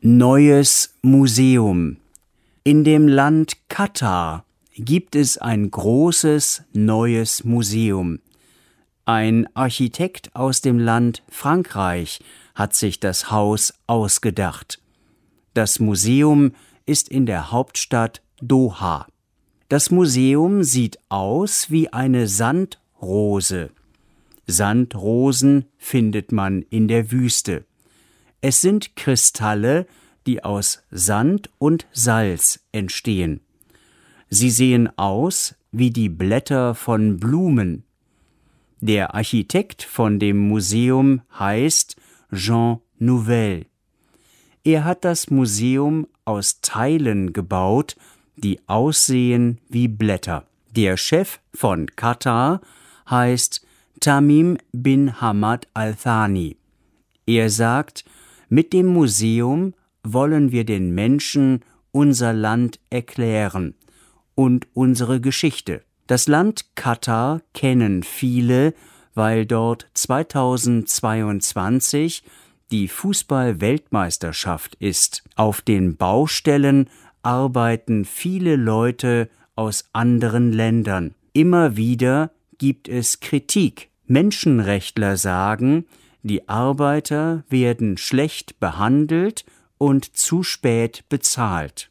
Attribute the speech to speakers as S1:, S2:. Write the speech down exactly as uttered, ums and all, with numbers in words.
S1: Neues Museum. In dem Land Katar gibt es ein großes neues Museum. Ein Architekt aus dem Land Frankreich hat sich das Haus ausgedacht. Das Museum ist in der Hauptstadt Doha. Das Museum sieht aus wie eine Sandrose. Sandrosen findet man in der Wüste. Es sind Kristalle, die aus Sand und Salz entstehen. Sie sehen aus wie die Blätter von Blumen. Der Architekt von dem Museum heißt Jean Nouvel. Er hat das Museum aus Teilen gebaut, die aussehen wie Blätter. Der Chef von Katar heißt Tamim bin Hamad Al Thani. Er sagt, mit dem Museum wollen wir den Menschen unser Land erklären und unsere Geschichte. Das Land Katar kennen viele, weil dort zweitausendzweiundzwanzig die Fußball-Weltmeisterschaft ist. Auf den Baustellen arbeiten viele Leute aus anderen Ländern. Immer wieder gibt es Kritik. Menschenrechtler sagen, die Arbeiter werden schlecht behandelt und zu spät bezahlt.